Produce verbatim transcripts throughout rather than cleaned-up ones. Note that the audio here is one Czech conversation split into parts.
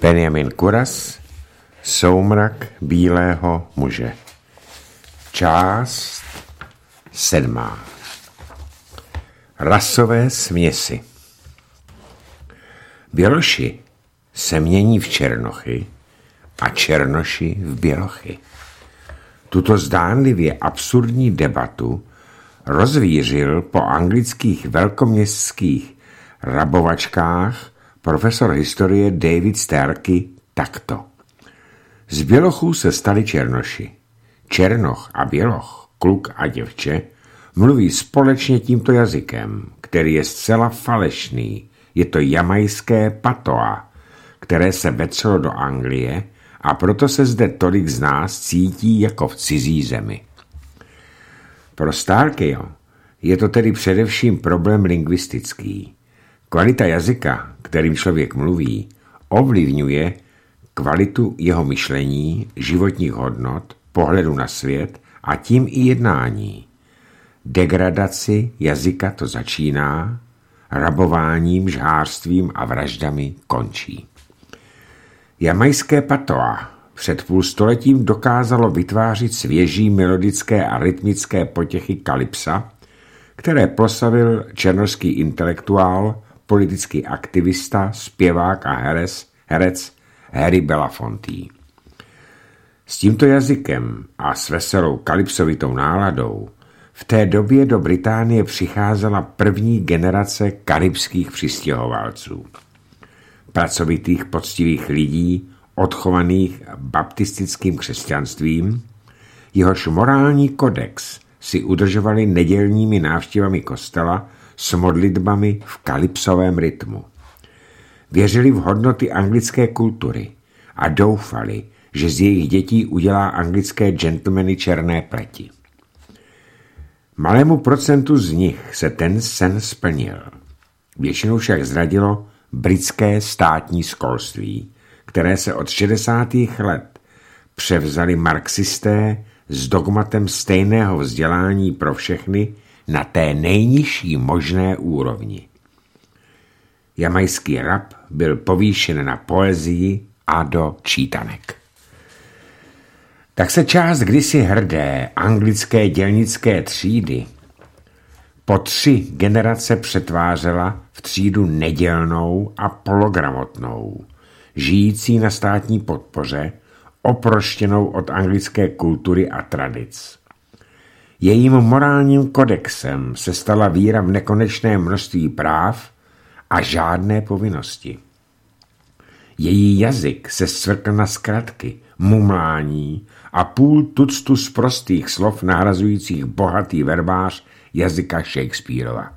Benjamin Kuras, Soumrak bílého muže. Část sedmá. Rasové směsi. Běloši se mění v černochy a černoši v bělochy. Tuto zdánlivě absurdní debatu rozvířil po anglických velkoměstských rabovačkách profesor historie David Starkey takto. Z bělochů se stali černoši. Černoch a běloch, kluk a děvče, mluví společně tímto jazykem, který je zcela falešný. Je to jamajské patoa, které se vetřelo do Anglie, a proto se zde tolik z nás cítí jako v cizí zemi. Pro Starkeyho je to tedy především problém lingvistický. Kvalita jazyka, kterým člověk mluví, ovlivňuje kvalitu jeho myšlení, životních hodnot, pohledu na svět a tím i jednání. Degradaci jazyka to začíná, rabováním, žhářstvím a vraždami končí. Jamajské patoa před půl stoletím dokázalo vytvářet svěží melodické a rytmické potěchy kalypsa, které proslavil černošský intelektuál, politický aktivista, zpěvák a herec, herec Harry Belafonte. S tímto jazykem a s veselou kalypsovitou náladou v té době do Británie přicházela první generace karibských přistěhovalců. Pracovitých, poctivých lidí, odchovaných baptistickým křesťanstvím, jehož morální kodex si udržovali nedělními návštěvami kostela s modlitbami v kalypsovém rytmu. Věřili v hodnoty anglické kultury a doufali, že z jejich dětí udělá anglické gentlemany černé pleti. Malému procentu z nich se ten sen splnil. Většinou však zradilo britské státní školství, které se od šedesátých let převzali marxisté s dogmatem stejného vzdělání pro všechny na té nejnižší možné úrovni. Jamajský rap byl povýšen na poezii a do čítanek. Tak se část kdysi hrdé anglické dělnické třídy po tři generace přetvářela v třídu nedělnou a pologramotnou, žijící na státní podpoře, oproštěnou od anglické kultury a tradic. Jejím morálním kodexem se stala víra v nekonečné množství práv a žádné povinnosti. Její jazyk se scvrkl na zkratky, mumlání a půl tuctu z prostých slov nahrazujících bohatý verbář jazyka Shakespeareova.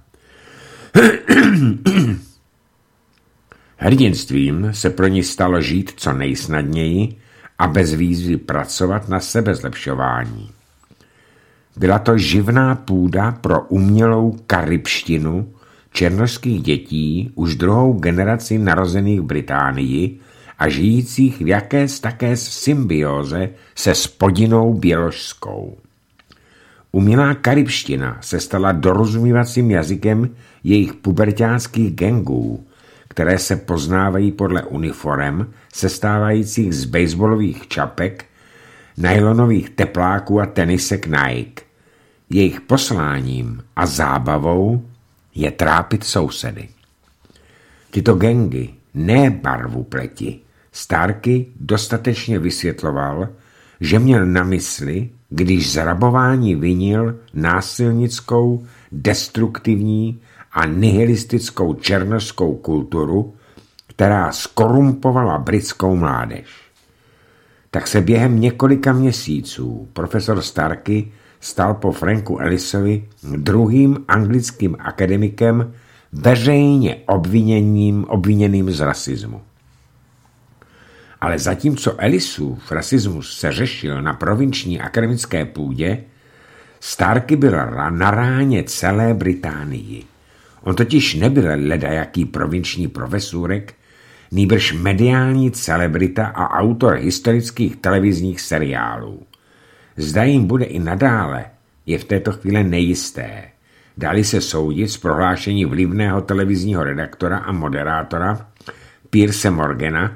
Hrdinstvím se pro ní stalo žít co nejsnadněji a bez výzvy pracovat na sebezlepšování. Byla to živná půda pro umělou karibštinu černošských dětí už druhou generaci narozených v Británii a žijících v jakési také symbióze se spodinnou běložskou. Umělá karibština se stala dorozumívacím jazykem jejich puberťáckých gangů, které se poznávají podle uniforem sestávajících z baseballových čapek, nylonových tepláků a tenisek Nike. Jejich posláním a zábavou je trápit sousedy. Tyto gangy, ne barvu pleti, Starkey dostatečně vysvětloval, že měl na mysli, když z rabování vinil násilnickou, destruktivní a nihilistickou černošskou kulturu, která skorumpovala britskou mládež. Tak se během několika měsíců profesor Starkey stal po Franku Ellisovi druhým anglickým akademikem veřejně obviněným, obviněným z rasismu. Ale zatímco Ellisův rasismus se řešil na provinční akademické půdě, Starkey byl na ráně celé Británii. On totiž nebyl ledajaký provinční profesůrek, nýbrž mediální celebrita a autor historických televizních seriálů. Zda jim bude i nadále, je v této chvíli nejisté. Dali se soudit z prohlášení vlivného televizního redaktora a moderátora Pierce Morgana,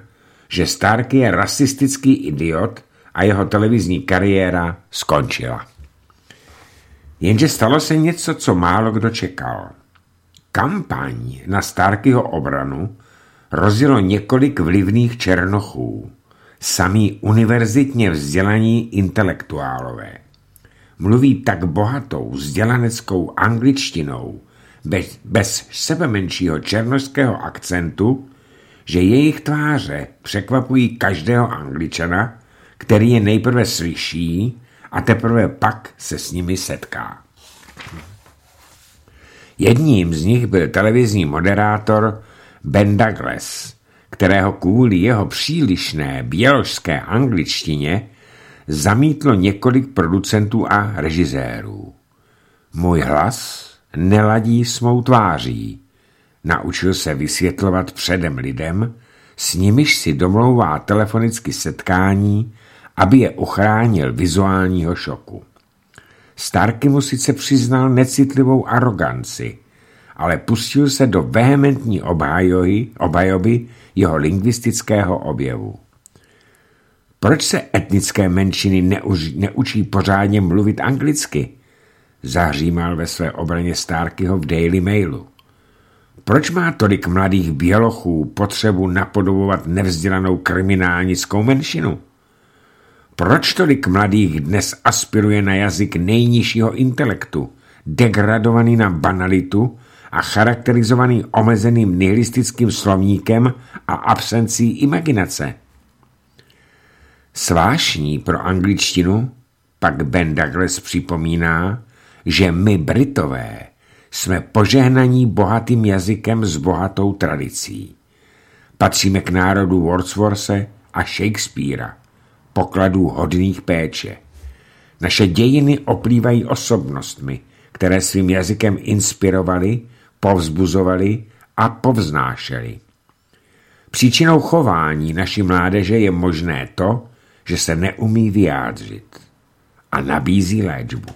že Starky je rasistický idiot a jeho televizní kariéra skončila. Jenže stalo se něco, co málo kdo čekal. Kampaň na Starkyho obranu rozjelo několik vlivných černochů, samí univerzitně vzdělaní intelektuálové. Mluví tak bohatou vzdělaneckou angličtinou, bez, bez sebemenšího černošského akcentu, že jejich tváře překvapují každého Angličana, který je nejprve slyší a teprve pak se s nimi setká. Jedním z nich byl televizní moderátor Ben Douglas, kterého kvůli jeho přílišné běložské angličtině zamítlo několik producentů a režisérů. Můj hlas neladí s mou tváří. Naučil se vysvětlovat předem lidem, s nimiž si domlouvá telefonicky setkání, aby je uchránil vizuálního šoku. Starky mu sice přiznal necitlivou aroganci, ale pustil se do vehementní obhajoby, obhajoby jeho lingvistického objevu. Proč se etnické menšiny neuž, neučí pořádně mluvit anglicky? Zahřímal ve své obraně Starkyho v Daily Mailu. Proč má tolik mladých bělochů potřebu napodobovat nevzdělanou kriminálnickou menšinu? Proč tolik mladých dnes aspiruje na jazyk nejnižšího intelektu, degradovaný na banalitu a charakterizovaný omezeným nihilistickým slovníkem a absencí imaginace? Svášní pro angličtinu pak Ben Douglas připomíná, že my Britové jsme požehnaní bohatým jazykem s bohatou tradicí. Patříme k národu Wordsworthe a Shakespearea, pokladů hodných péče. Naše dějiny oplývají osobnostmi, které svým jazykem inspirovali, povzbuzovali a povznášeli. Příčinou chování naší mládeže je možné to, že se neumí vyjádřit a nabízí léčbu.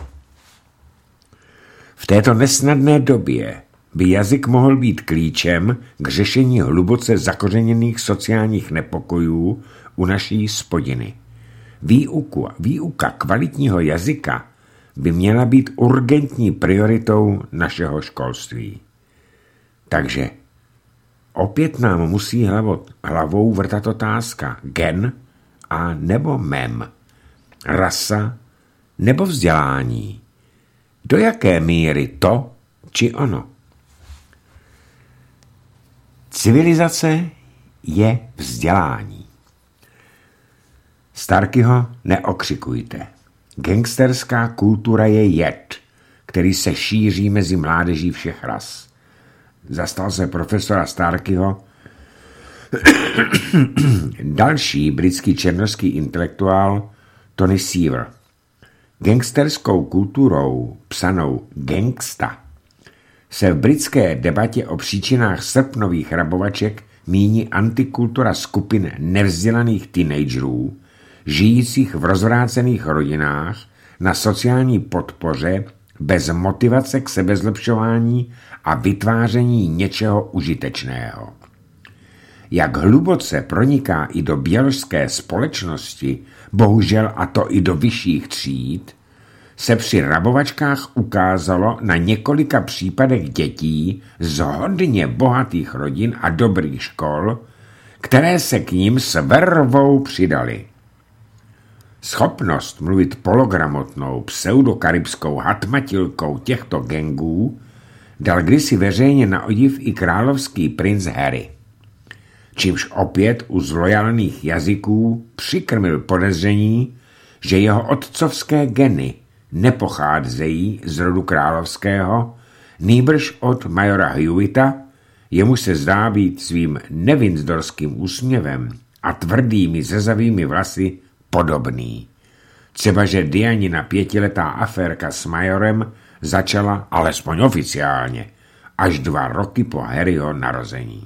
V této nesnadné době by jazyk mohl být klíčem k řešení hluboce zakořeněných sociálních nepokojů u naší spodiny. Výuku, výuka kvalitního jazyka by měla být urgentní prioritou našeho školství. Takže opět nám musí hlavou, hlavou vrtat otázka gen a nebo mem, rasa nebo vzdělání. Do jaké míry to či ono? Civilizace je vzdělání. Starkyho neokřikujte. Gangsterská kultura je jed, který se šíří mezi mládeží všech ras. Zastal se profesora Starkyho další britský černošský intelektuál Tony Seaver. Gangsterskou kulturou, psanou gangsta, se v britské debatě o příčinách srpnových rabovaček míní antikultura skupin nevzdělaných teenagerů, žijících v rozvrácených rodinách na sociální podpoře bez motivace k sebezlepšování a vytváření něčeho užitečného. Jak hluboce proniká i do běložské společnosti, bohužel a to i do vyšších tříd, se při rabovačkách ukázalo na několika případech dětí z hodně bohatých rodin a dobrých škol, které se k ním s vervou přidali. Schopnost mluvit pologramotnou pseudokaribskou hatmatilkou těchto gangů dal kdysi veřejně na odiv i královský princ Harry, čímž opět u zlojalných jazyků přikrmil podezření, že jeho otcovské geny nepocházejí z rodu královského, nýbrž od majora Hewita, jemuž se zdá být svým nevinzdorským úsměvem a tvrdými zezavými vlasy podobný. Třeba, že Dianina pětiletá aférka s majorem začala, alespoň oficiálně, až dva roky po Harryho narození.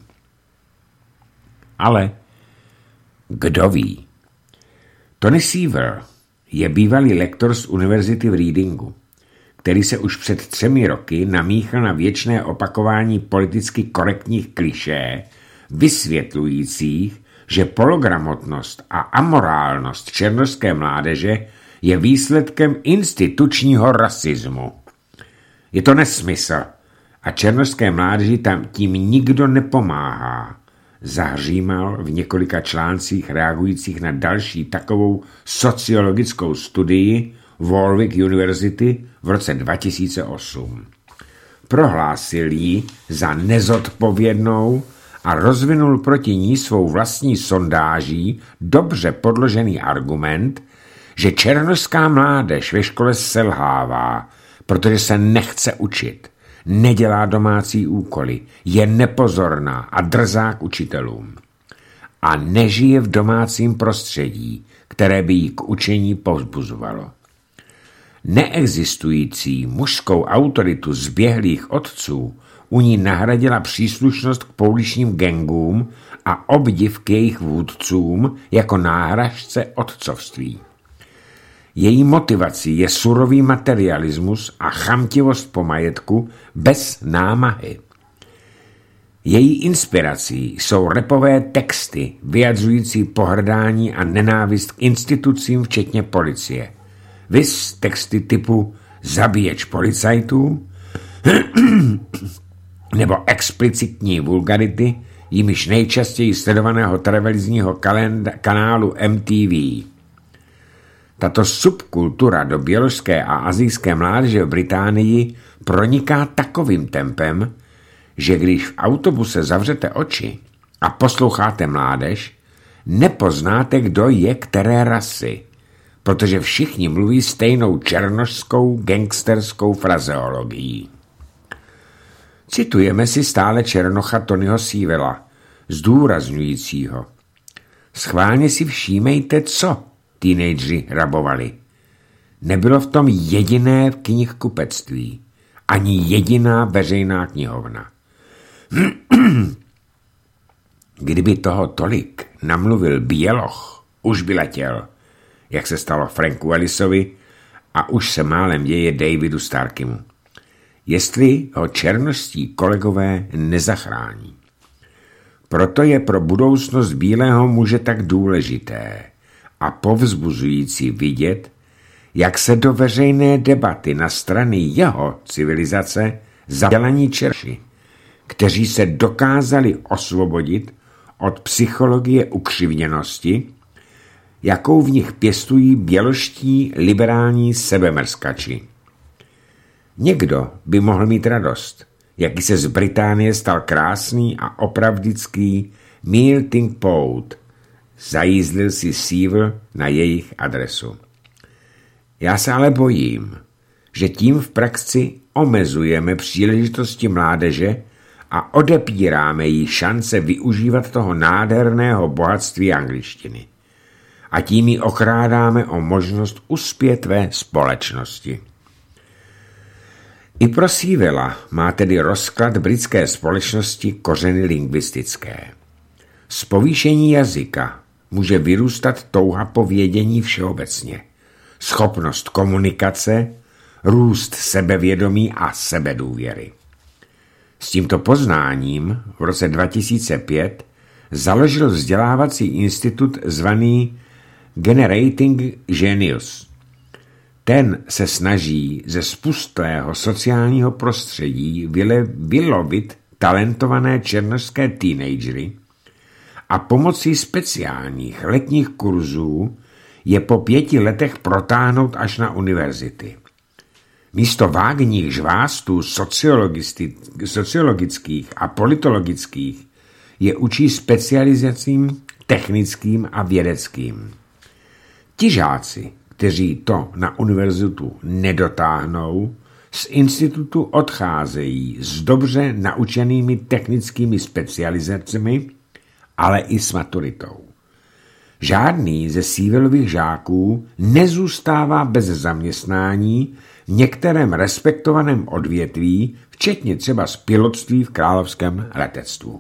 Ale kdo ví? Tony Seaver je bývalý lektor z univerzity v Readingu, který se už před třemi roky namíchal na věčné opakování politicky korektních klišé, vysvětlujících, že pologramotnost a amorálnost černošské mládeže je výsledkem institučního rasismu. Je to nesmysl a černošské mládeži tam tím nikdo nepomáhá, zahřímal v několika článcích reagujících na další takovou sociologickou studii Warwick University v roce dva tisíce osm. Prohlásil ji za nezodpovědnou a rozvinul proti ní svou vlastní sondáží dobře podložený argument, že černošská mládež ve škole selhává, protože se nechce učit, nedělá domácí úkoly, je nepozorná a drzá k učitelům a nežije v domácím prostředí, které by jí k učení povzbuzovalo. Neexistující mužskou autoritu zběhlých otců u ní nahradila příslušnost k pouličním gangům a obdiv k jejich vůdcům jako náhražce otcovství. Její motivací je surový materialismus a chamtivost po majetku bez námahy. Její inspirací jsou rapové texty vyjadřující pohrdání a nenávist k institucím včetně policie. Viz texty typu zabíječ policajtů nebo explicitní vulgarity, jimiž nejčastěji sledovaného televizního kanálu M T V. Tato subkultura do běložské a asijské mládeže v Británii proniká takovým tempem, že když v autobuse zavřete oči a posloucháte mládež, nepoznáte, kdo je které rasy, protože všichni mluví stejnou černošskou gangsterskou frazeologií. Citujeme si stále černocha Tonyho Sewella, zdůrazňujícího: schválně si všímejte, co teenageři rabovali. Nebylo v tom jediné knihkupectví, ani jediná veřejná knihovna. Kdyby toho tolik namluvil běloch, už by letěl, jak se stalo Franku Ellisovi a už se málem děje Davidu Starkimu. Jestli ho černošští kolegové nezachrání. Proto je pro budoucnost bílého muže tak důležité a povzbuzující vidět, jak se do veřejné debaty na strany jeho civilizace zadělaní čerši, kteří se dokázali osvobodit od psychologie ukřivněnosti, jakou v nich pěstují běložští liberální sebemrskači. Někdo by mohl mít radost, jaký se z Británie stal krásný a opravdický melting pot, zajízdlil si Sewell na jejich adresu. Já se ale bojím, že tím v praxi omezujeme příležitosti mládeže a odepíráme jí šance využívat toho nádherného bohatství angličtiny. A tím ji okrádáme o možnost uspět ve společnosti. I pro Sewella má tedy rozklad britské společnosti kořeny lingvistické. Z povýšení jazyka může vyrůstat touha po vědění všeobecně, schopnost komunikace, růst sebevědomí a sebedůvěry. S tímto poznáním v roce dva tisíce pět založil vzdělávací institut zvaný Generating Genius. Ten se snaží ze spustlého sociálního prostředí vyle, vylovit talentované černošské teenagery a pomocí speciálních letních kurzů je po pěti letech protáhnout až na univerzity. Místo vágních žvástů sociologických a politologických je učí specializacím technickým a vědeckým. Ti žáci, kteří to na univerzitu nedotáhnou, z institutu odcházejí s dobře naučenými technickými specializacemi, ale i s maturitou. Žádný ze Sewellových žáků nezůstává bez zaměstnání v některém respektovaném odvětví, včetně třeba z pilotství v královském letectvu.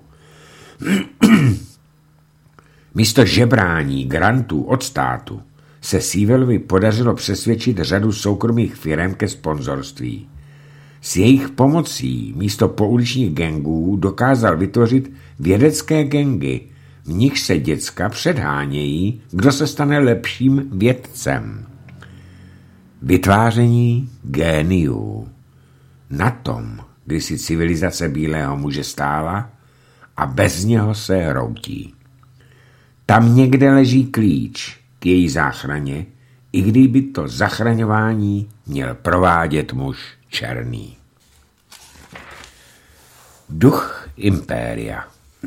Místo žebrání grantů od státu se Sewellovi podařilo přesvědčit řadu soukromých firem ke sponzorství. S jejich pomocí místo pouličních gangů dokázal vytvořit vědecké gangy, v nich se děcka předhánějí, kdo se stane lepším vědcem. Vytváření géniů. Na tom, kdy si civilizace bílého muže stála a bez něho se hroutí. Tam někde leží klíč k její záchraně, i kdyby to zachraňování měl provádět muž černý. Duch impéria.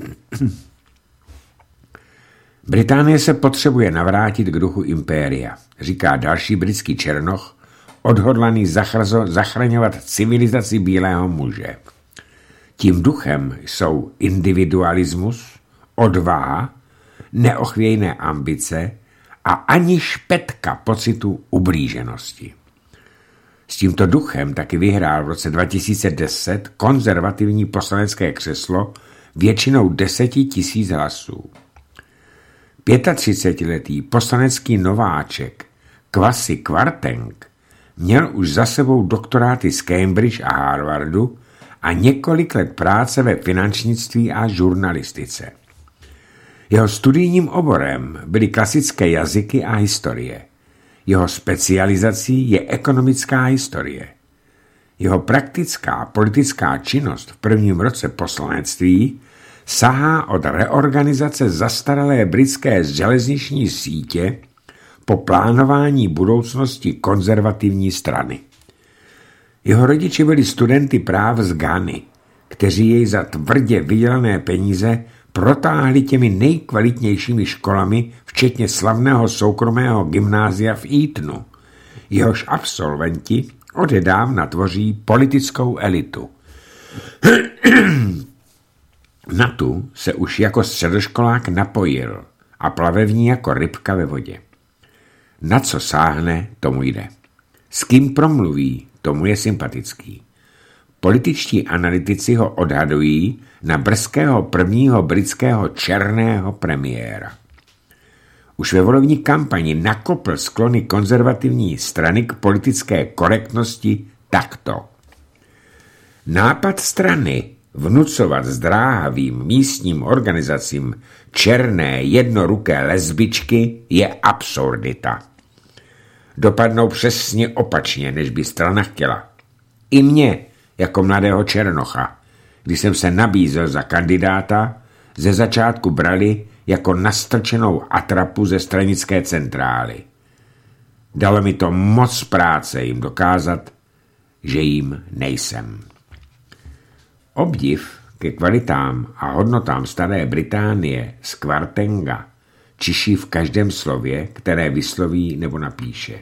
Británie se potřebuje navrátit k duchu impéria, říká další britský černoch, odhodlaný zachrazo, zachraňovat civilizaci bílého muže. Tím duchem jsou individualismus, odvaha, neochvějné ambice a ani špetka pocitu ublíženosti. S tímto duchem taky vyhrál v roce dva tisíce deset konzervativní poslanecké křeslo většinou deseti tisíc hlasů. třicetiletý poslanecký nováček Kwasi Kwarteng měl už za sebou doktoráty z Cambridge a Harvardu a několik let práce ve finančnictví a žurnalistice. Jeho studijním oborem byly klasické jazyky a historie. Jeho specializací je ekonomická historie. Jeho praktická politická činnost v prvním roce poslanectví sahá od reorganizace zastaralé britské železniční sítě po plánování budoucnosti konzervativní strany. Jeho rodiče byli studenty práv z Ghany, kteří jej za tvrdě vydělané peníze protáhli těmi nejkvalitnějšími školami, včetně slavného soukromého gymnázia v Eatonu. Jehož absolventi odedávna tvoří politickou elitu. Na tu se už jako středoškolák napojil a plave v ní jako rybka ve vodě. Na co sáhne, tomu jde. S kým promluví, tomu je sympatický. Političtí analytici ho odhadují na brzkého prvního britského černého premiéra. Už ve volební kampani nakopl sklony konzervativní strany k politické korektnosti takto. Nápad strany vnucovat zdráhavým místním organizacím černé jednoruké lesbičky je absurdita. Dopadnou přesně opačně, než by strana chtěla. I mě, jako mladého černocha, když jsem se nabízel za kandidáta, ze začátku brali jako nastrčenou atrapu ze stranické centrály. Dalo mi to moc práce jim dokázat, že jim nejsem. Obdiv ke kvalitám a hodnotám staré Británie z Kwartenga čiší v každém slově, které vysloví nebo napíše.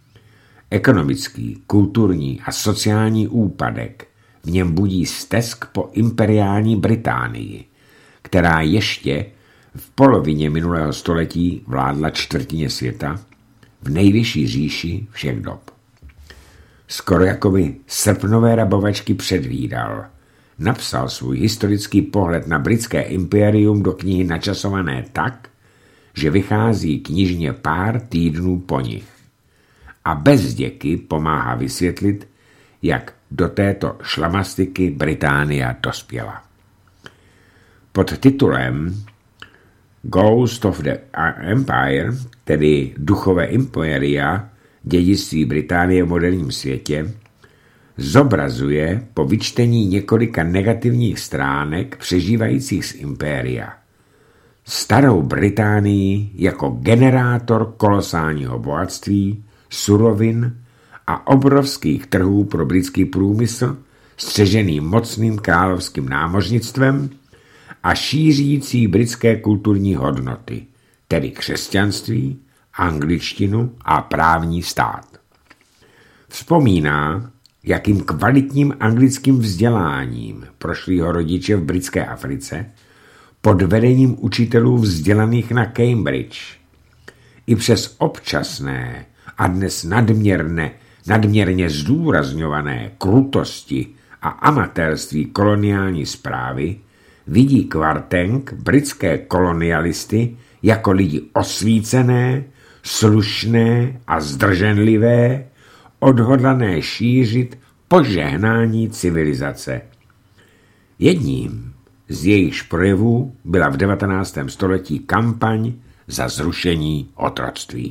Ekonomický, kulturní a sociální úpadek v něm budí stesk po imperiální Británii, která ještě v polovině minulého století vládla čtvrtině světa v nejvyšší říši všech dob. Skoro jako by srpnové rabovačky předvídal, napsal svůj historický pohled na britské impérium do knihy načasované tak, že vychází knižně pár týdnů po nich. A bez děky pomáhá vysvětlit, jak do této šlamastiky Británie dospěla. Pod titulem Ghost of the Empire, tedy duchové impéria, dědictví Británie v moderním světě, zobrazuje po vyčtení několika negativních stránek přežívajících z impéria starou Británii jako generátor kolosálního bohatství, surovin a obrovských trhů pro britský průmysl, střežený mocným královským námořnictvem a šířící britské kulturní hodnoty, tedy křesťanství, angličtinu a právní stát. Vzpomíná, jakým kvalitním anglickým vzděláním prošli jeho rodiče v britské Africe pod vedením učitelů vzdělaných na Cambridge. I přes občasné a dnes nadměrné, nadměrně zdůrazňované krutosti a amatérství koloniální správy vidí Kwarteng britské kolonialisty jako lidi osvícené, slušné a zdrženlivé, odhodlané šířit požehnání civilizace. Jedním z jejichž projevů byla v devatenáctém století kampaň za zrušení otroctví.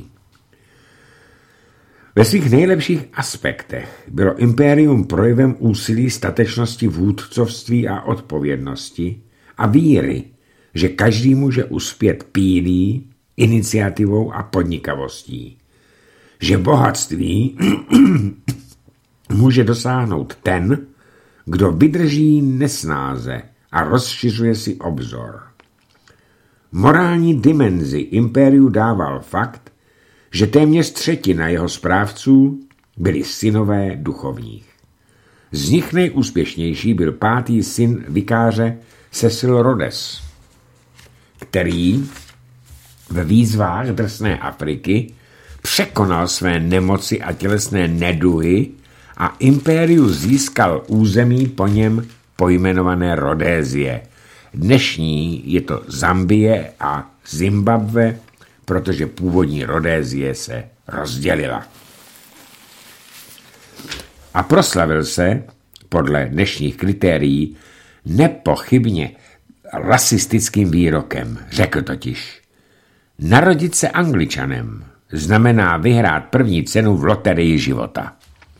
Ve svých nejlepších aspektech bylo impérium projevem úsilí, statečnosti, vůdcovství a odpovědnosti a víry, že každý může uspět pílí, iniciativou a podnikavostí. Že bohatství může dosáhnout ten, kdo vydrží nesnáze a rozšiřuje si obzor. Morální dimenzi impériu dával fakt, že téměř třetina jeho správců byli synové duchovních. Z nich nejúspěšnější byl pátý syn vikáře Cecil Rhodes, který ve výzvách drsné Afriky překonal své nemoci a tělesné neduhy a impériu získal území po něm pojmenované Rhodézie. Dnešní je to Zambie a Zimbabwe, protože původní Rhodézie se rozdělila. A proslavil se, podle dnešních kritérií, nepochybně rasistickým výrokem. Řekl totiž: narodit se Angličanem znamená vyhrát první cenu v loterii života.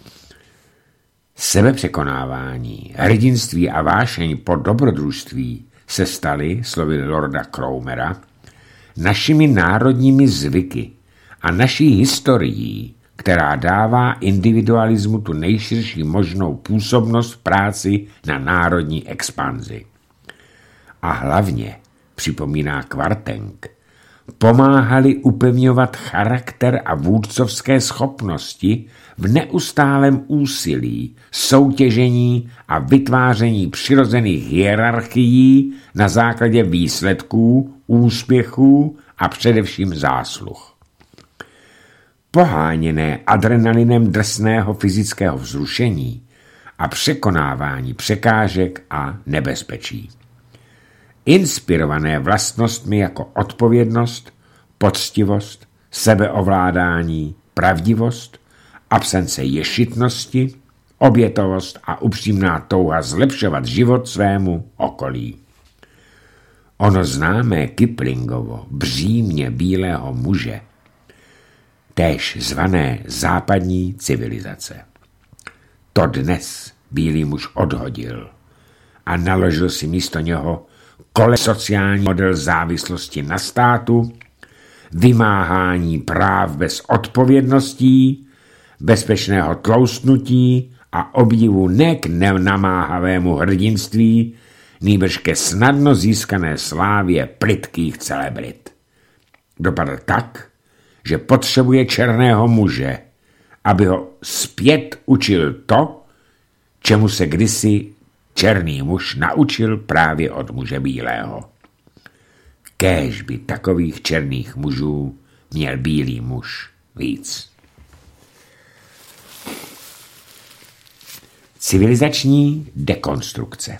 Sebepřekonávání, hrdinství a vášeň po dobrodružství se staly, slovy lorda Cromera, našimi národními zvyky a naší historií, která dává individualismu tu nejširší možnou působnost v práci na národní expanzi. A hlavně, připomíná Kvartenk, pomáhali upevňovat charakter a vůdcovské schopnosti v neustálém úsilí, soutěžení a vytváření přirozených hierarchií na základě výsledků, úspěchů a především zásluh. Poháněné adrenalinem drsného fyzického vzrušení a překonávání překážek a nebezpečí. Inspirované vlastnostmi jako odpovědnost, poctivost, sebeovládání, pravdivost, absence ješitnosti, obětovost a upřímná touha zlepšovat život svému okolí. Ono známé Kiplingovo břímě bílého muže, též zvané západní civilizace. To dnes bílý muž odhodil a naložil si místo něho kole sociální model závislosti na státu, vymáhání práv bez odpovědností, bezpečného tloustnutí a obdivu ne k nenamáhavému hrdinství, nýbrž ke snadno získané slávě plytkých celebrit. Dopadl tak, že potřebuje černého muže, aby ho zpět učil to, čemu se kdysi černý muž naučil právě od muže bílého. Kéž by takových černých mužů měl bílý muž víc. Civilizační dekonstrukce.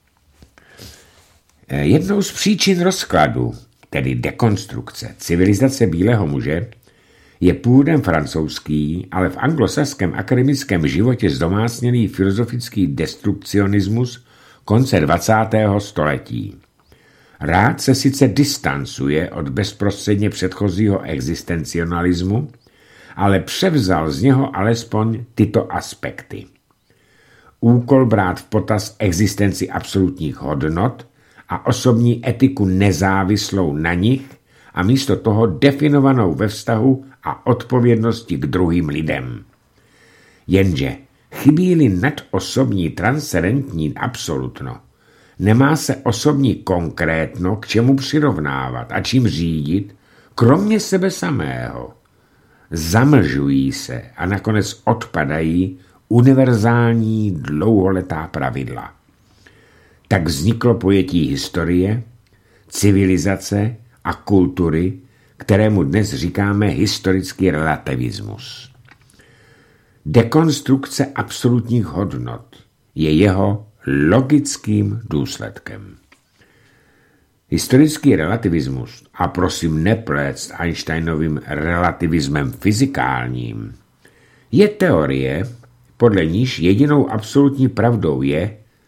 Jednou z příčin rozkladu, tedy dekonstrukce civilizace bílého muže, je původem francouzský, ale v anglosaském akademickém životě zdomácněný filozofický destrukcionismus konce dvacátého století. Rád se sice distancuje od bezprostředně předchozího existencionalismu, ale převzal z něho alespoň tyto aspekty. Úkol brát v potaz existenci absolutních hodnot a osobní etiku nezávislou na nich a místo toho definovanou ve vztahu a odpovědnosti k druhým lidem. Jenže chybí-li nadosobní transcendentní absolutno, nemá se osobní konkrétno k čemu přirovnávat a čím řídit, kromě sebe samého. Zamlžují se a nakonec odpadají univerzální dlouholetá pravidla. Tak vzniklo pojetí historie, civilizace a kultury, kterému dnes říkáme historický relativismus. Dekonstrukce absolutních hodnot je jeho logickým důsledkem. Historický relativismus, a prosím nepléct Einsteinovým relativismem fyzikálním, je teorie, podle níž jedinou absolutní pravdou je,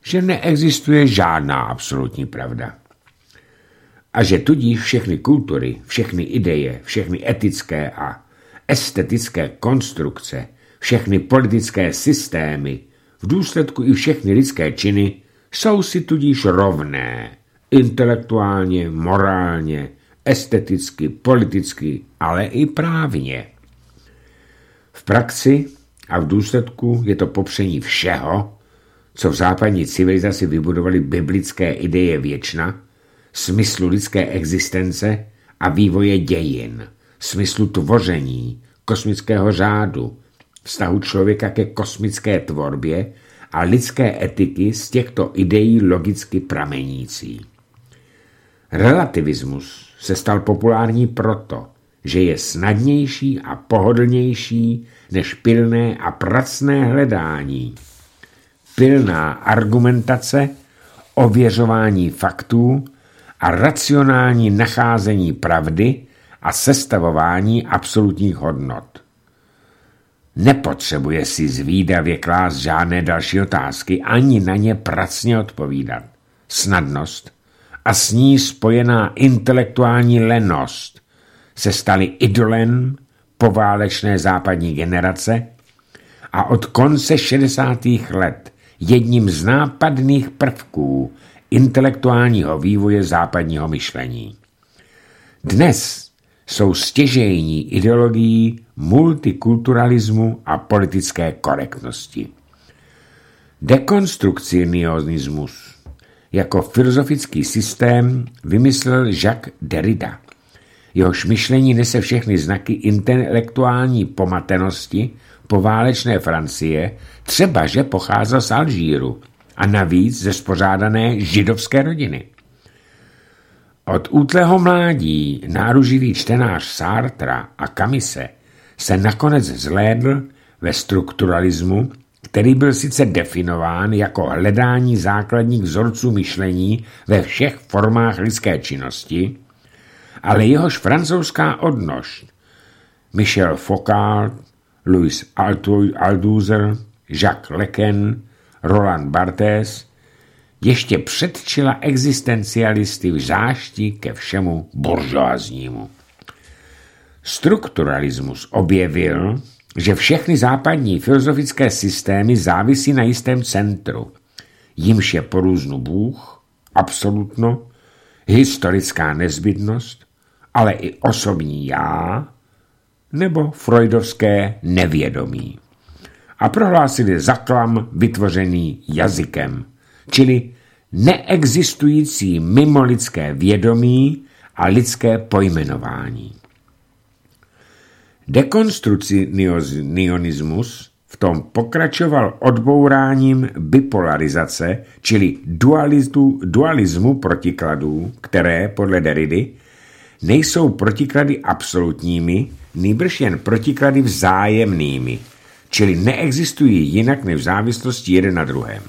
že neexistuje žádná absolutní pravda. A že tudíž všechny kultury, všechny ideje, všechny etické a estetické konstrukce, všechny politické systémy, v důsledku i všechny lidské činy jsou si tudíž rovné, intelektuálně, morálně, esteticky, politicky, ale i právně. V praxi a v důsledku je to popření všeho, co v západní civilizaci vybudovali biblické ideje věčna, smyslu lidské existence a vývoje dějin, smyslu tvoření, kosmického řádu, vztahu člověka ke kosmické tvorbě a lidské etiky z těchto ideí logicky pramenící. Relativismus se stal populární proto, že je snadnější a pohodlnější než pilné a pracné hledání. Pilná argumentace, ověřování faktů a racionální nacházení pravdy a sestavování absolutních hodnot. Nepotřebuje si zvídavě klást žádné další otázky, ani na ně pracně odpovídat. Snadnost a s ní spojená intelektuální lenost se staly idolem poválečné západní generace a od konce šedesátých let jedním z nápadných prvků intelektuálního vývoje západního myšlení. Dnes jsou stěžejní ideologií multikulturalismu a politické korektnosti. Dekonstrukcionismus jako filozofický systém vymyslel Jacques Derrida. Jehož myšlení nese všechny znaky intelektuální pomatenosti poválečné Francie, třeba že pocházel z Alžíru a navíc ze spořádané židovské rodiny. Od útlého mládí náruživý čtenář Sartra a Camise se nakonec zhlédl ve strukturalismu, který byl sice definován jako hledání základních vzorců myšlení ve všech formách lidské činnosti, ale jehož francouzská odnož Michel Foucault, Louis Althusser, Jacques Lacan, Roland Barthes ještě předčila existencialisty v zášti ke všemu buržoaznímu. Strukturalismus objevil, že všechny západní filozofické systémy závisí na jistém centru, jimž je porůznu Bůh, absolutno, historická nezbytnost, ale i osobní já nebo freudovské nevědomí. A prohlásili zaklam vytvořený jazykem, čili neexistující mimo lidské vědomí a lidské pojmenování. Dekonstrukcionismus v tom pokračoval odbouráním bipolarizace, čili dualitu, dualismu protikladů, které, podle Derridy, nejsou protiklady absolutními, nýbrž jen protiklady vzájemnými, čili neexistují jinak než v závislosti jeden na druhém.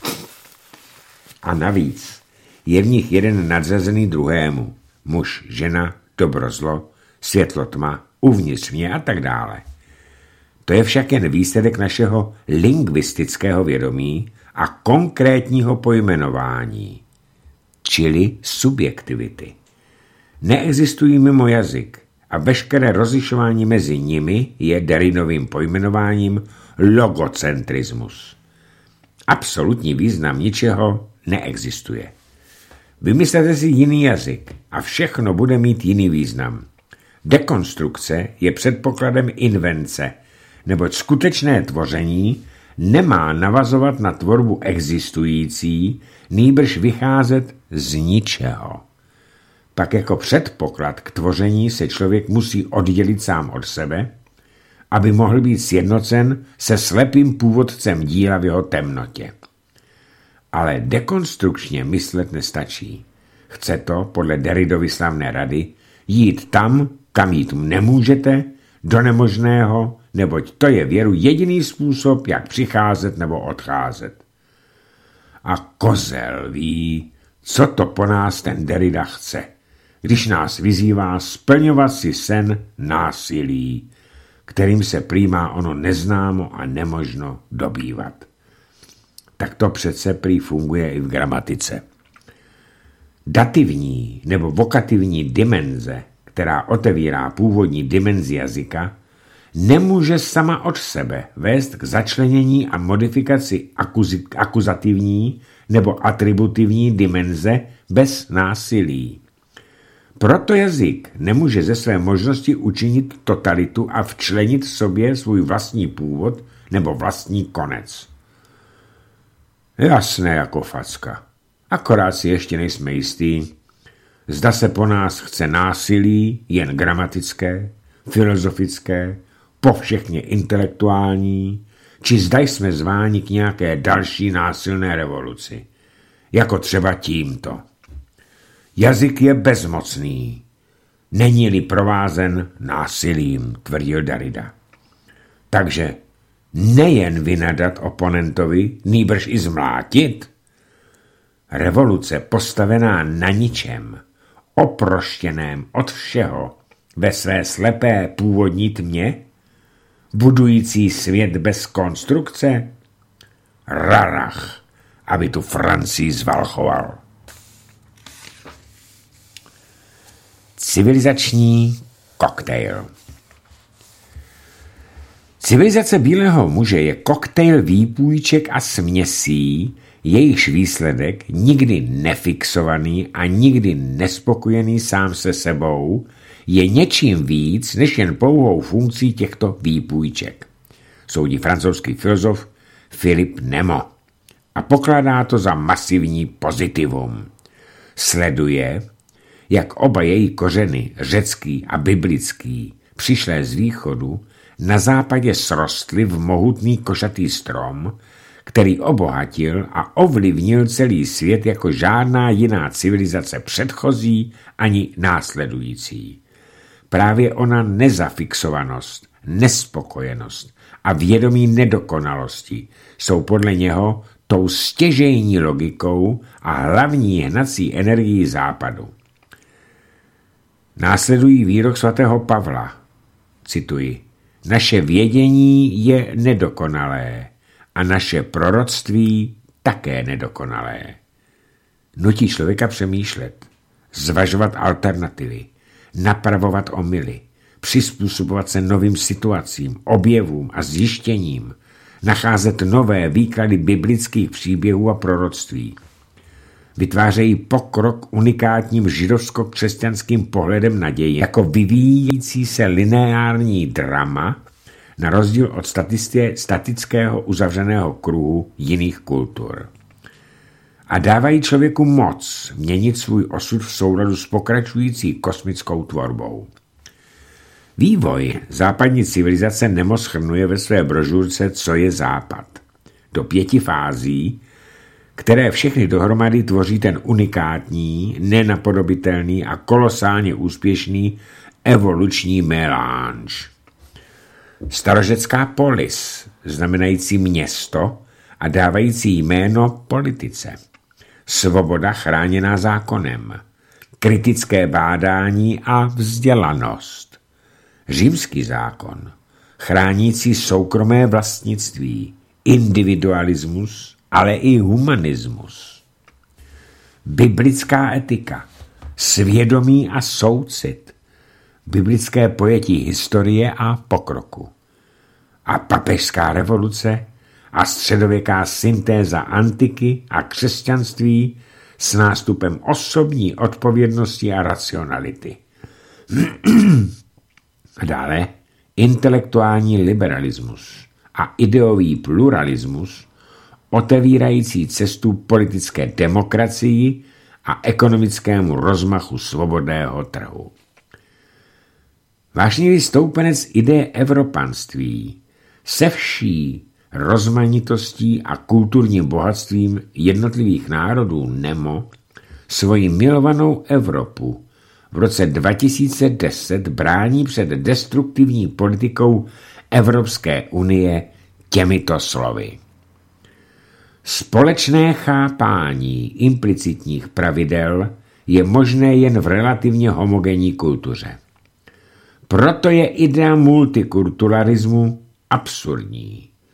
A navíc je v nich jeden nadřazený druhému, muž, žena, dobro, zlo, světlo, tma, uvnitř mě a tak dále. To je však jen výsledek našeho lingvistického vědomí a konkrétního pojmenování, čili subjektivity. Neexistují mimo jazyk a veškeré rozlišování mezi nimi je Derridovým pojmenováním logocentrismus. Absolutní význam ničeho neexistuje. Vymyslete si jiný jazyk a všechno bude mít jiný význam. Dekonstrukce je předpokladem invence, neboť skutečné tvoření nemá navazovat na tvorbu existující, nýbrž vycházet z ničeho. Pak jako předpoklad k tvoření se člověk musí oddělit sám od sebe, aby mohl být sjednocen se slepým původcem díla v jeho temnotě. Ale dekonstrukčně myslet nestačí. Chce to, podle Derridovy slavné rady, jít tam, kam jít nemůžete, do nemožného, neboť to je věru jediný způsob, jak přicházet nebo odcházet. A kozel ví, co to po nás ten Derrida chce, když nás vyzývá splňovat si sen násilí, kterým se prý má ono neznámo a nemožno dobývat. Tak to přece prý funguje i v gramatice. Dativní nebo vokativní dimenze, která otevírá původní dimenzi jazyka, nemůže sama od sebe vést k začlenění a modifikaci akuzativní nebo atributivní dimenze bez násilí. Proto jazyk nemůže ze své možnosti učinit totalitu a včlenit sobě svůj vlastní původ nebo vlastní konec. Jasné jako facka. Akorát si ještě nejsme jistý, zda se po nás chce násilí jen gramatické, filozofické, povšechně intelektuální, či zda jsme zváni k nějaké další násilné revoluci, jako třeba tímto. Jazyk je bezmocný, není-li provázen násilím, tvrdil Derrida. Takže nejen vynadat oponentovi, nýbrž i zmlátit. Revoluce postavená na ničem, oproštěném od všeho, ve své slepé původní tmě, budující svět bez konstrukce? Rarach, aby tu Francii zvalchoval. Civilizační koktejl. Civilizace bílého muže je koktejl výpůjček a směsí, jejichž výsledek nikdy nefixovaný a nikdy nespokojený sám se sebou je něčím víc než jen pouhou funkcí těchto výpůjček. Soudí francouzský filozof Philippe Nemo a pokládá to za masivní pozitivum. Sleduje, jak oba její kořeny, řecký a biblický, přišlé z východu, na západě srostly v mohutný košatý strom, který obohatil a ovlivnil celý svět jako žádná jiná civilizace předchozí ani následující. Právě ona nezafixovanost, nespokojenost a vědomí nedokonalosti jsou podle něho tou stěžejní logikou a hlavní hnací energií západu. Následují výrok svatého Pavla. Cituji. Naše vědění je nedokonalé a naše proroctví také nedokonalé. Nutí člověka přemýšlet, zvažovat alternativy, napravovat omyly, přizpůsobovat se novým situacím, objevům a zjištěním, nacházet nové výklady biblických příběhů a proroctví. Vytvářejí pokrok unikátním židovsko-křesťanským pohledem naděje jako vyvíjející se lineární drama na rozdíl od statického uzavřeného kruhu jiných kultur. A dávají člověku moc měnit svůj osud v souladu s pokračující kosmickou tvorbou. Vývoj západní civilizace Nemo shrnuje ve své brožurce Co je západ? Do pěti fází, které všechny dohromady tvoří ten unikátní, nenapodobitelný a kolosálně úspěšný evoluční melange. Starořecká polis, znamenající město a dávající jméno politice. Svoboda chráněná zákonem. Kritické bádání a vzdělanost. Římský zákon, chránící soukromé vlastnictví, individualismus, ale i humanismus. Biblická etika, svědomí a soucit, biblické pojetí historie a pokroku. A papežská revoluce a středověká syntéza antiky a křesťanství s nástupem osobní odpovědnosti a racionality. A dále intelektuální liberalismus a ideový pluralismus otevírající cestu politické demokracii a ekonomickému rozmachu svobodného trhu. Vášnivý stoupenec ideje evropanství se vší rozmanitostí a kulturním bohatstvím jednotlivých národů Nemo svoji milovanou Evropu v roce dva tisíce deset brání před destruktivní politikou Evropské unie těmito slovy. Společné chápání implicitních pravidel je možné jen v relativně homogenní kultuře. Proto je idea multikulturalismu absurdní.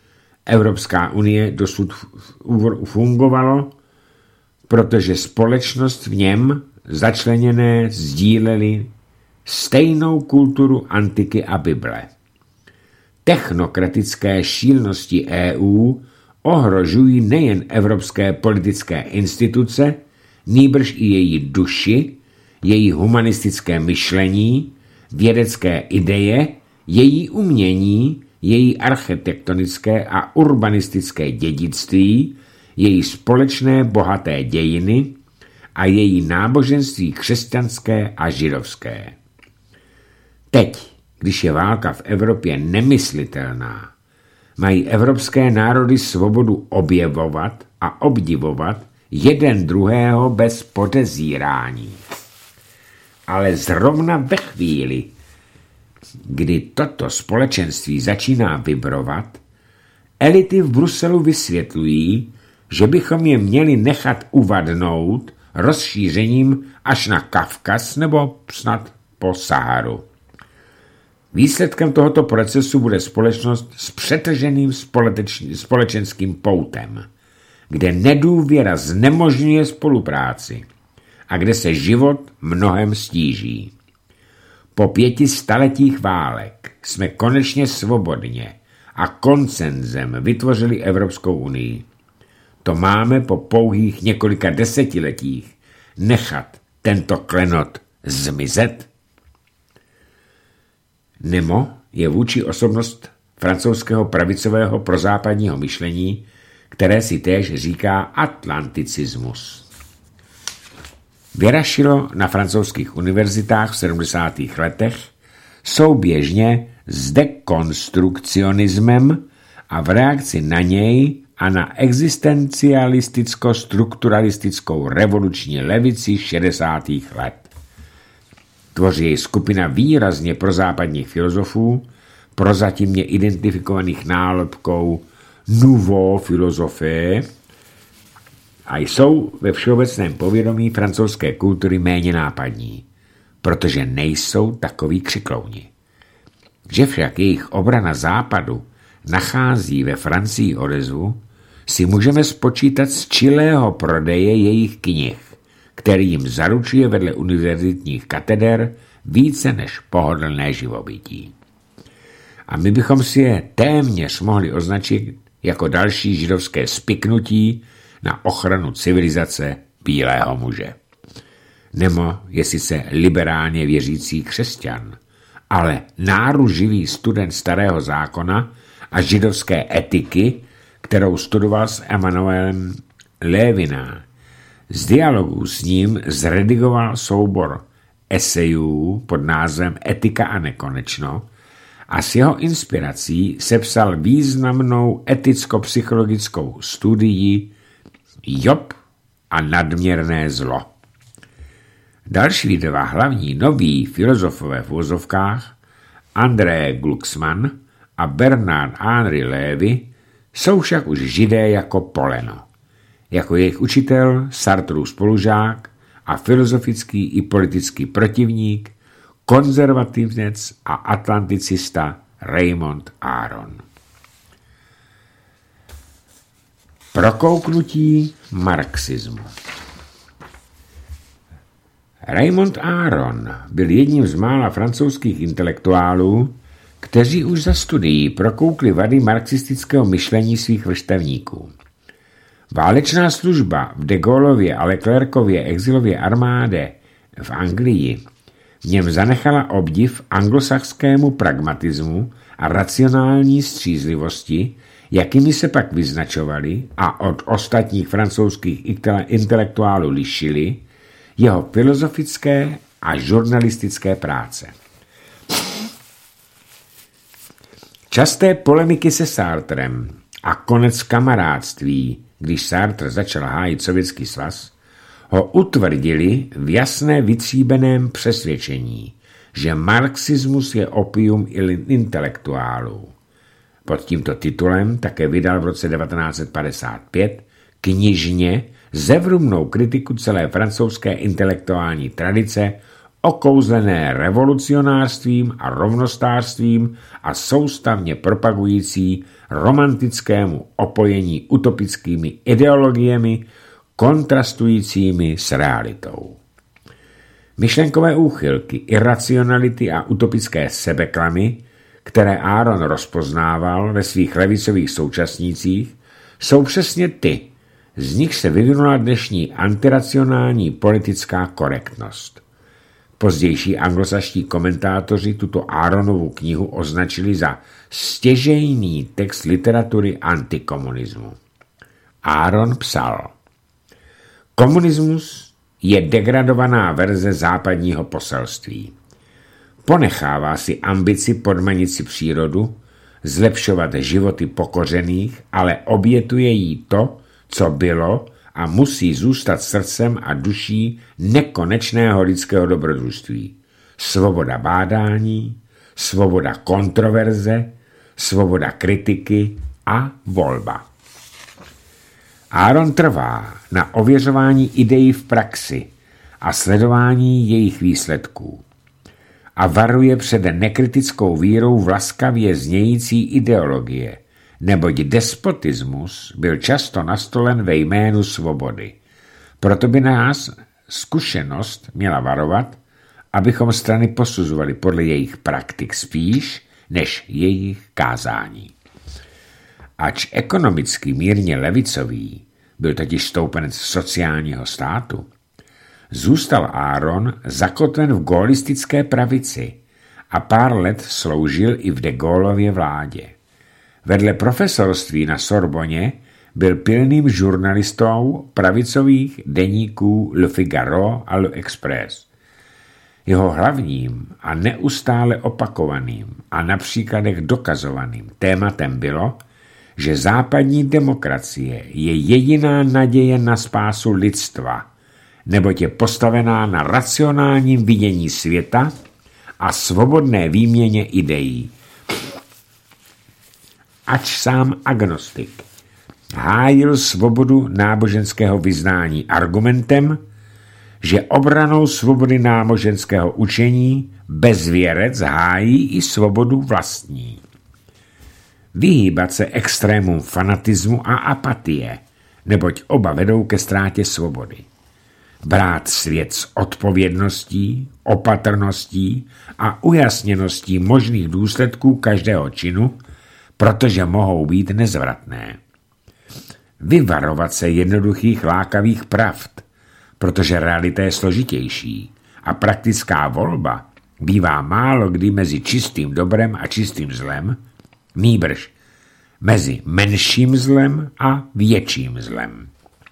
Evropská unie dosud fungovalo, protože společnost v něm začleněné sdílely stejnou kulturu antiky a Bible. Technokratické šílnosti E U ohrožují nejen evropské politické instituce, nýbrž i její duši, její humanistické myšlení, vědecké ideje, její umění, její architektonické a urbanistické dědictví, její společné bohaté dějiny a její náboženství křesťanské a židovské. Teď, když je válka v Evropě nemyslitelná, mají evropské národy svobodu objevovat a obdivovat jeden druhého bez podezírání. Ale zrovna ve chvíli, kdy toto společenství začíná vibrovat, elity v Bruselu vysvětlují, že bychom je měli nechat uvadnout rozšířením až na Kavkaz nebo snad po Saharu. Výsledkem tohoto procesu bude společnost s přetrženým společenským poutem, kde nedůvěra znemožňuje spolupráci a kde se život mnohem stíží. Po pěti staletích válek jsme konečně svobodně a konsenzem vytvořili Evropskou unii. To máme po pouhých několika desetiletích nechat tento klenot zmizet? Nemo je vůči osobnost francouzského pravicového prozápadního myšlení, které si též říká atlanticismus. Vyrašilo na francouzských univerzitách v sedmdesátých letech souběžně s dekonstrukcionismem a v reakci na něj a na existencialisticko-strukturalistickou revoluční levici šedesátých let. Tvoří jej skupina výrazně prozápadních filozofů, prozatímně identifikovaných nálepkou nouveau filosofie a jsou ve všeobecném povědomí francouzské kultury méně nápadní, protože nejsou takoví křiklouni. Že však jejich obrana západu nachází ve Francii odezvu, si můžeme spočítat z čilého prodeje jejich knih, který jim zaručuje vedle univerzitních kateder více než pohodlné živobytí. A my bychom si je téměř mohli označit jako další židovské spiknutí na ochranu civilizace bílého muže. Nemo je sice liberálně věřící křesťan, ale náruživý student starého zákona a židovské etiky, kterou studoval s Emanuelem Lévina. Z dialogů s ním zredigoval soubor esejů pod názvem Etika a nekonečno a s jeho inspirací sepsal významnou eticko-psychologickou studii Job a nadměrné zlo. Další dva hlavní noví filozofové v uvozovkách, André Glucksmann a Bernard Henri Lévy, jsou však už židé jako poleno. Jako jejich učitel, Sartrův spolužák a filozofický i politický protivník, konzervativec a atlanticista Raymond Aron. Prokouknutí marxismu. Raymond Aron byl jedním z mála francouzských intelektuálů, kteří už za studií prokoukli vady marxistického myšlení svých vrstevníků. Válečná služba v de Gaullově a Leclercově exilově armádě v Anglii v něm zanechala obdiv anglosaxskému pragmatismu a racionální střízlivosti, jakými se pak vyznačovali a od ostatních francouzských intelektuálů lišili jeho filozofické a žurnalistické práce. Časté polemiky se Sartrem a konec kamarádství, když Sartre začal hájit Sovětský svaz, ho utvrdili v jasné vytříbeném přesvědčení, že marxismus je opium intelektuálů. Pod tímto titulem také vydal v roce devatenáct set padesát pět knižně zevrubnou kritiku celé francouzské intelektuální tradice okouzlené revolucionářstvím a rovnostářstvím a soustavně propagující romantickému opojení utopickými ideologiemi, kontrastujícími s realitou. Myšlenkové úchylky, iracionality a utopické sebeklamy, které Aaron rozpoznával ve svých levicových současnících, jsou přesně ty, z nich se vyvinula dnešní antiracionální politická korektnost. Pozdější anglosaští komentátoři tuto Aaronovu knihu označili za stěžejný text literatury antikomunismu. Aaron psal: Komunismus je degradovaná verze západního poselství. Ponechává si ambici podmanit si přírodu, zlepšovat životy pokořených, ale obětuje jí to, co bylo a musí zůstat srdcem a duší nekonečného lidského dobrodružství. Svoboda bádání, svoboda kontroverze, svoboda kritiky a volba. Aaron trvá na ověřování ideí v praxi a sledování jejich výsledků a varuje před nekritickou vírou v laskavě znějící ideologie, neboť despotismus byl často nastolen ve jménu svobody. Proto by nás zkušenost měla varovat, abychom strany posuzovali podle jejich praktik spíš, než jejich kázání. Ač ekonomicky mírně levicový, byl totiž stoupenec sociálního státu, zůstal Aaron zakotven v gaullistické pravici a pár let sloužil i v de Gaullově vládě. Vedle profesorství na Sorboně byl pilným žurnalistou pravicových deníků Le Figaro a Le Express. Jeho hlavním a neustále opakovaným a na příkladech dokazovaným tématem bylo, že západní demokracie je jediná naděje na spásu lidstva, neboť je postavená na racionálním vidění světa a svobodné výměně ideí. Ač sám agnostik hájil svobodu náboženského vyznání argumentem, že obranou svobody náboženského učení bezvěrec hájí i svobodu vlastní. Vyhýbat se extrémům fanatismu a apatie, neboť oba vedou ke ztrátě svobody. Brát svět s odpovědností, opatrností a ujasněností možných důsledků každého činu, protože mohou být nezvratné. Vyvarovat se jednoduchých lákavých pravd, protože realita je složitější a praktická volba bývá málo kdy mezi čistým dobrem a čistým zlem, nýbrž mezi menším zlem a větším zlem.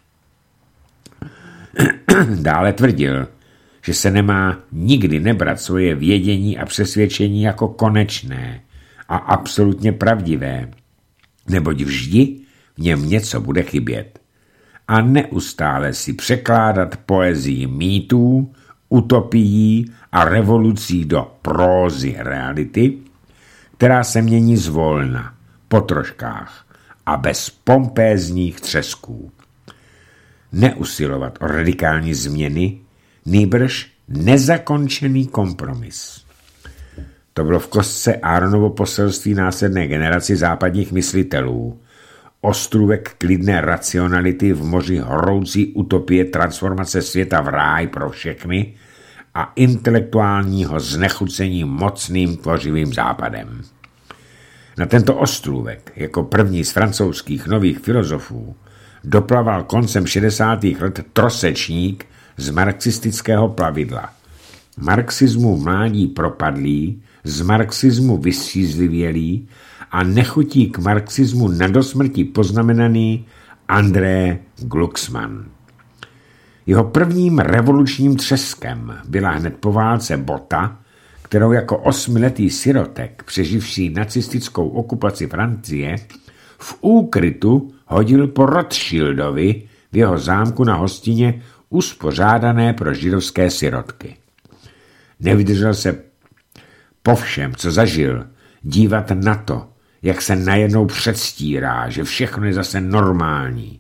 Dále tvrdil, že se nemá nikdy nebrat svoje vědění a přesvědčení jako konečné a absolutně pravdivé, neboť vždy v něm něco bude chybět. A neustále si překládat poezii mýtů, utopií a revolucí do prózy reality, která se mění zvolna, po troškách a bez pompézních třesků. Neusilovat o radikální změny, nýbrž nezakončený kompromis. To bylo v kostce Aaronovo poselství následné generaci západních myslitelů, ostrůvek klidné racionality v moři horoucí utopie transformace světa v ráj pro všechny a intelektuálního znechucení mocným tvořivým západem. Na tento ostrůvek, jako první z francouzských nových filozofů, doplaval koncem šedesátých let trosečník z marxistického plavidla. Marxismu v mládí propadlý, z marxismu vystřízlivělý a nechutí k marxismu na dosmrti poznamenaný André Glucksmann. Jeho prvním revolučním třeskem byla hned po válce bota, kterou jako osmiletý sirotek, přeživší nacistickou okupaci Francie, v úkrytu hodil po Rothschildovi v jeho zámku na hostině uspořádané pro židovské sirotky. Nevydržel se po všem, co zažil, dívat na to, jak se najednou předstírá, že všechno je zase normální,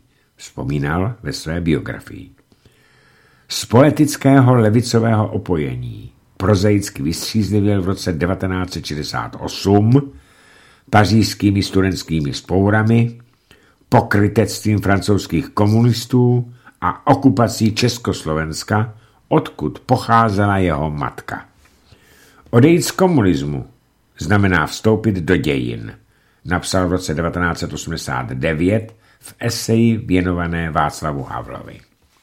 vzpomínal ve své biografii. Z poetického levicového opojení prozaicky vystřízlivěl v roce devatenáct set šedesát osm pařížskými studentskými vzpourami, pokrytectvím francouzských komunistů a okupací Československa, odkud pocházela jeho matka. Odejít z komunismu znamená vstoupit do dějin, napsal v roce devatenáct set osmdesát devět v eseji věnované Václavu Havlovi.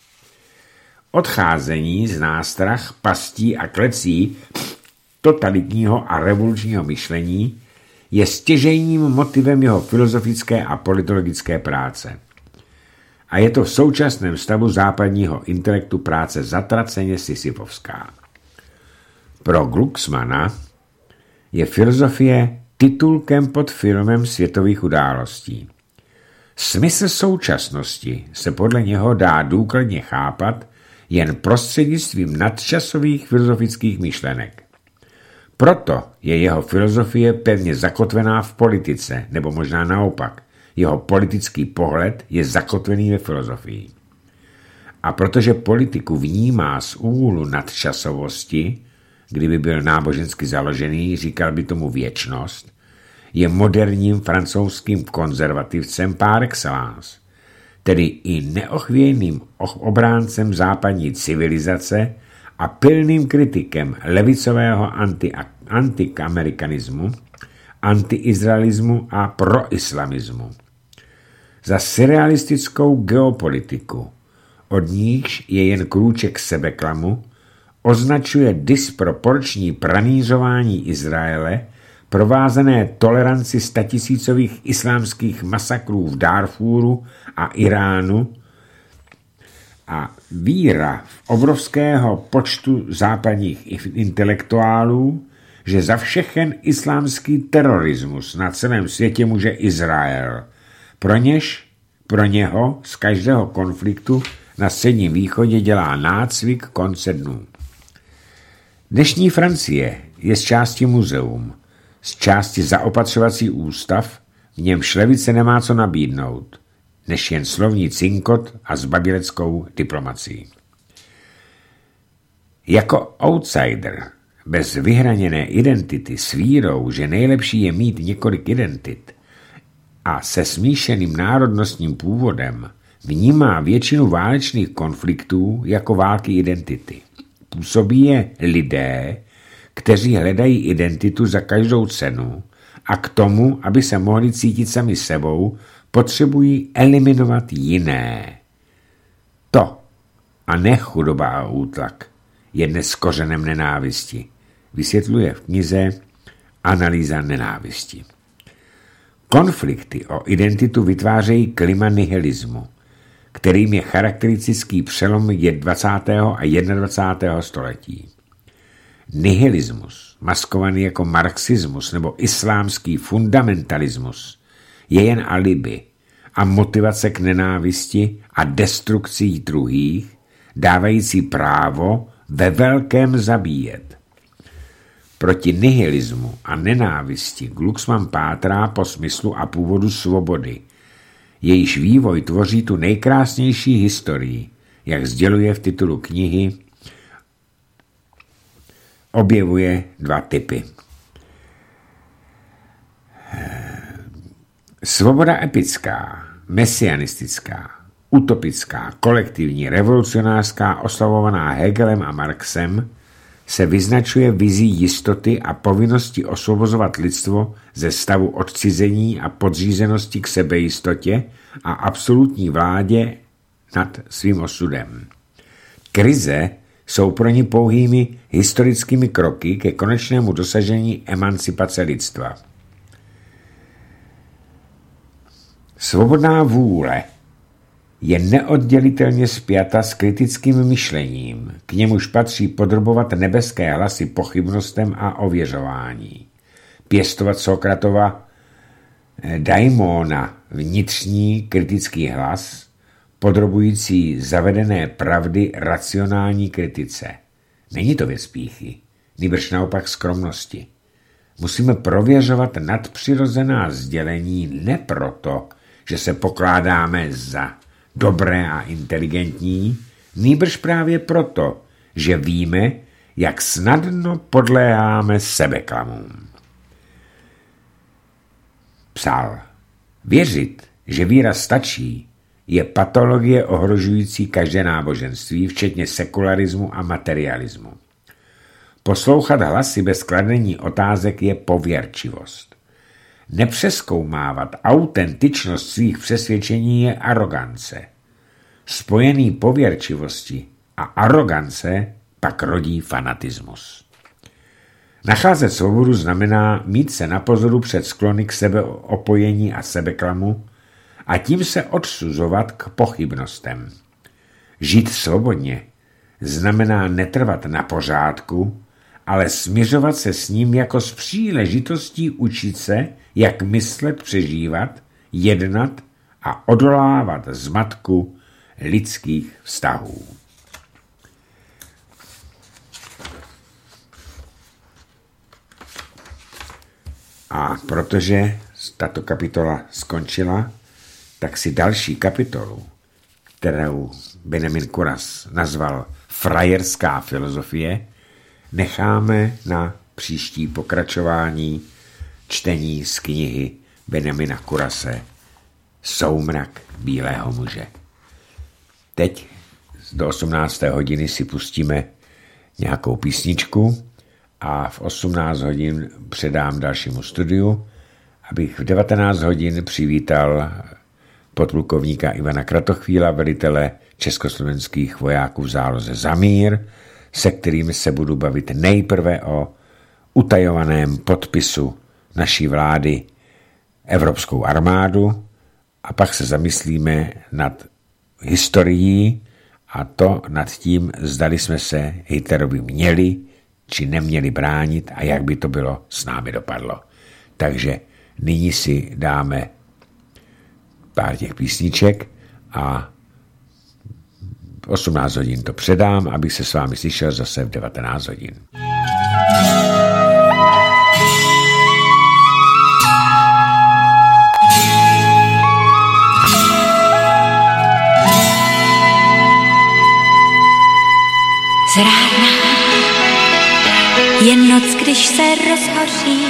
Odcházení z nástrah, pastí a klecí totalitního a revolučního myšlení je stěžejním motivem jeho filozofické a politologické práce. A je to v současném stavu západního intelektu práce zatraceně sisyfovská. Pro Glucksmana je filozofie titulkem pod filmem světových událostí. Smysl současnosti se podle něho dá důkladně chápat jen prostřednictvím nadčasových filozofických myšlenek. Proto je jeho filozofie pevně zakotvená v politice, nebo možná naopak, jeho politický pohled je zakotvený ve filozofii. A protože politiku vnímá z úhlu nadčasovosti, kdyby byl nábožensky založený, říkal by tomu věčnost, je moderním francouzským konzervativcem par excellence, tedy i neochvějným obráncem západní civilizace a pilným kritikem levicového anti, antiamerikanismu, antiizraelismu a proislamismu. Za surrealistickou geopolitiku, od níž je jen krůček sebeklamu, označuje disproporční pranířování Izraele, provázené toleranci statisícových islámských masakrů v Darfuru a Iránu a víra v obrovského počtu západních intelektuálů, že za všechen islámský terorismus na celém světě může Izrael. Pro něž, pro něho z každého konfliktu na Středním východě dělá nácvik konce dnů. Dnešní Francie je z části muzeum, z části zaopatřovací ústav, v němž levice nemá co nabídnout, než jen slovní cinkot a zbaběleckou diplomacii. Jako outsider, bez vyhraněné identity s vírou, že nejlepší je mít několik identit a se smíšeným národnostním původem, vnímá většinu válečných konfliktů jako války identity. Působí je lidé, kteří hledají identitu za každou cenu a k tomu, aby se mohli cítit sami sebou, potřebují eliminovat jiné. To, a ne chudoba a útlak, je dnes kořenem nenávisti, vysvětluje v knize Analýza nenávisti. Konflikty o identitu vytvářejí klima nihilismu, kterým je charakteristický přelom dvacátého a dvacátého prvního století. Nihilismus, maskovaný jako marxismus nebo islámský fundamentalismus, je jen alibi a motivace k nenávisti a destrukcí druhých, dávající právo ve velkém zabíjet. Proti nihilismu a nenávisti Glucksmann pátrá po smyslu a původu svobody. Jejíž vývoj tvoří tu nejkrásnější historii, jak sděluje v titulu knihy, objevuje dva typy. Svoboda epická, mesianistická, utopická, kolektivní, revolucionářská, oslavovaná Hegelem a Marxem, se vyznačuje vizí jistoty a povinnosti osvobozovat lidstvo ze stavu odcizení a podřízenosti k sebejistotě a absolutní vládě nad svým osudem. Krize jsou pro ní pouhými historickými kroky ke konečnému dosažení emancipace lidstva. Svobodná vůle je neoddělitelně spjata s kritickým myšlením, k němuž patří podrobovat nebeské hlasy pochybnostem a ověřování. Pěstovat Sokratova daimona, vnitřní kritický hlas, podrobující zavedené pravdy racionální kritice. Není to věc pýchy, nýbrž naopak skromnosti. Musíme prověřovat nadpřirozená sdělení ne proto, že se pokládáme za dobré a inteligentní, nýbrž právě proto, že víme, jak snadno podléháme sebeklamům. Psal, věřit, že víra stačí, je patologie ohrožující každé náboženství, včetně sekularismu a materialismu. Poslouchat hlasy bez kladení otázek je pověrčivost. Nepřezkoumávat autentičnost svých přesvědčení je arogance. Spojený pověrčivosti a arogance pak rodí fanatismus. Nacházet svobodu znamená mít se na pozoru před sklony k sebeopojení a sebeklamu a tím se odsuzovat k pochybnostem. Žít svobodně znamená netrvat na pořádku, ale směřovat se s ním jako s příležitostí učit se, jak myslet, přežívat, jednat a odolávat zmatku lidských vztahů. A protože tato kapitola skončila, tak si další kapitolu, kterou Benjamin Kuras nazval Frajerská filozofie, necháme na příští pokračování čtení z knihy Benjamina Kurase Soumrak bílého muže. Teď do osmnácté hodiny si pustíme nějakou písničku a v osmnáct hodin předám dalšímu studiu, abych v devatenáct hodin přivítal podplukovníka Ivana Kratochvíla, velitele československých vojáků v záloze za mír, se kterými se budu bavit nejprve o utajovaném podpisu naší vlády Evropskou armádu a pak se zamyslíme nad historií a to nad tím, zdali jsme se Hitlerovi měli či neměli bránit a jak by to bylo s námi dopadlo. Takže nyní si dáme pár těch písniček a v osmnáct hodin to předám, abych se s vámi slyšel zase v devatenáct hodin. Zrádná je noc, když se rozhoří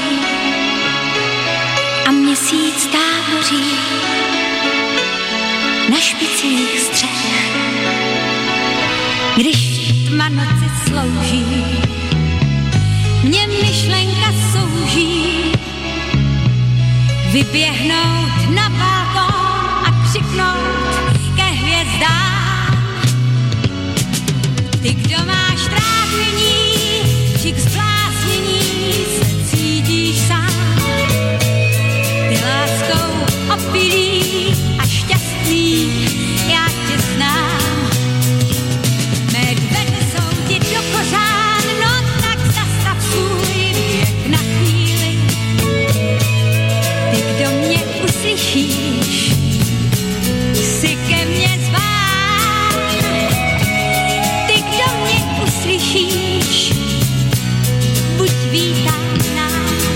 a měsíc táboří na špicích střech. Když tma noci slouží, mě myšlenka souží vyběhnout na balkón a křiknout ke hvězdám. Ty, kdo máš trápení, či k zbláznění se cítíš sám. Ty láskou opilý a šťastný, já tě znám. Mé dveře jsou ti do kořán, no tak zastav svůj běh na chvíli. Ty, kdo mě uslyšíš, si ke mně zván. Ty, kdo mě uslyšíš, buď vítána.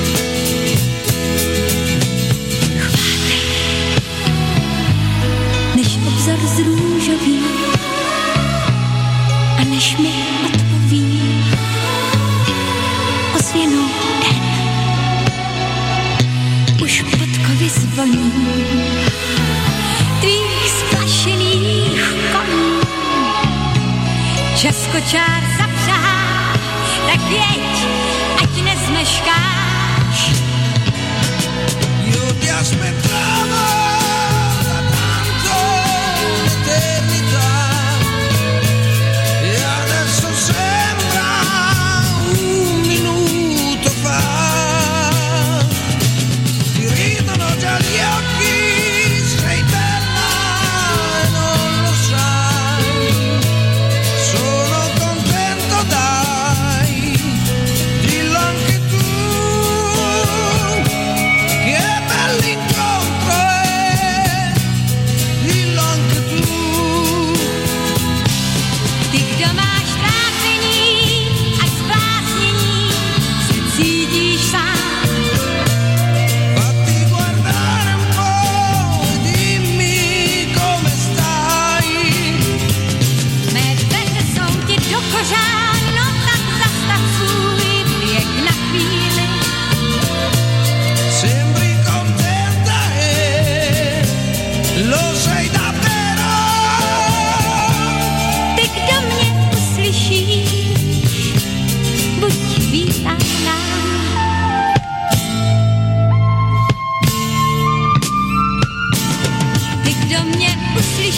Chvátej, než obzor zrůžoví a než mi odpoví ozvěnou den. Už podkovy zvoní tvých splašených koní. Čas kočár zapřahá, tak jeď, ať nezmeškáš. Io ti aspettavo da tanto l'eternità e adesso sembra un minuto fa. Ti ridono già gli occhi, sei bella e non lo sai. Sono contento, dai, dillo anche tu.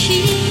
slyšíš